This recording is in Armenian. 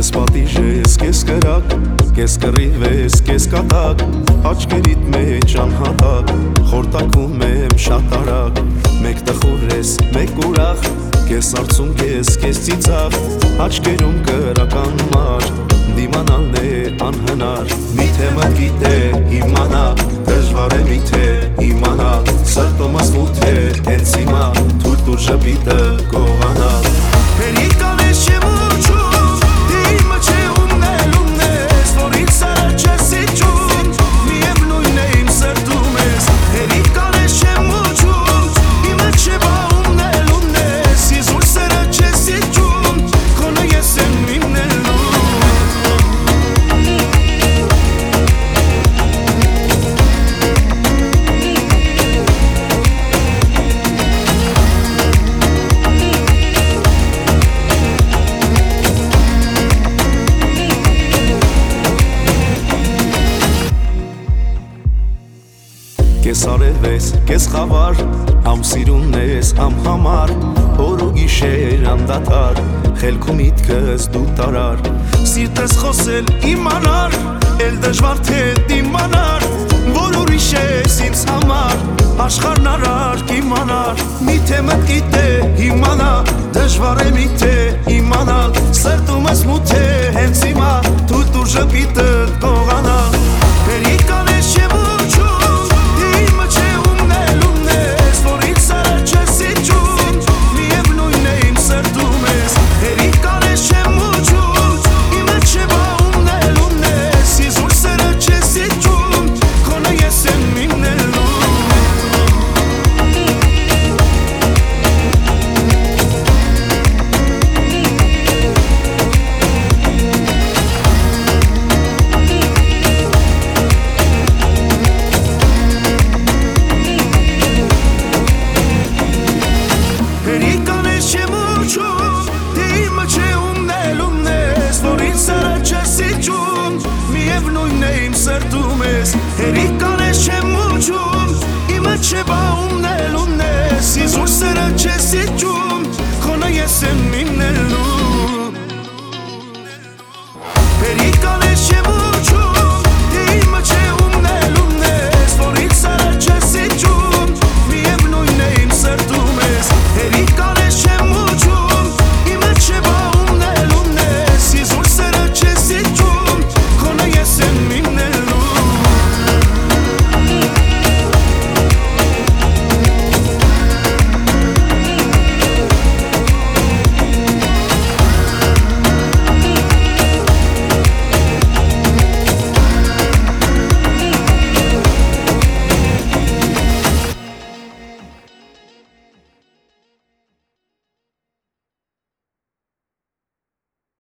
Կես պատիժ ես, կես կրակ, կես կռիվ ես, կես կատակ, աչքերիդ մեջ անհատակ, խորտակվում եմ շատ արագ, մեկ տխուր ես, մեկ ուրախ, կես արցունք ես, կես ծիծաղ, աչքերում կրական մար, դիմանալն է անհնար, միթե մտքիդ է իմանա, դժվար է միթե իմանա, սրտումս մութ է հենց հիմա, թույլ տուր ժպիտը գողանալ, հերիկան ես չեմ ուչում, դիմը չէ ումն ես, որ ինձ սարը չես իջում, միևնույն է իմ սրտում ես, հերիկան ես չեմ ուչում, իմը չէ բա ումն ես, իզուր սերը չես իջում, քոնը ես եմ իմնելու Կես արև ես, կես խավար, համ սիրուն ես, համ համար, օր ու գիշեր անդադար, խելքում միտքս դու տարար, սիրտս խոսել իմանար, էլ դժվար թե դիմանար, որ ուրիշ ես ինձ համար, աշխարհն արարք իմանար, միթե մտքիդ է իմանա, դժվար է միթե իմանալ, սրտումս մութ է հենց հիմա, թույլ տուր ժպիտը գողանալ, հերիկան ես չեմ ուչում, դիմը չէ ումն ես, որ ինձ սարը չես իջում, միևնույն է իմ սրտում ես, հերիկան ես չեմ ուչում, իմը չէ բա ումն ես, իզուր սերը չես իջում, քոնը ես եմ իմնելու Հերիկան ես չեմ ուչում, դիմը չէ ումն ես, որ ինձ սարը չես իջում, միևնույն է իմ սրտում ես, հերիկան ես չեմ ուչում, իմը չէ բա ումն ես, իզուր սերը չես իջում, քոնը ես եմ իմնելու Հերիկան ես չեմ ուչում, դիմը չէ ումն ես, որ ինձ սարը չես իջում, միևնույն է իմ սրտում ես,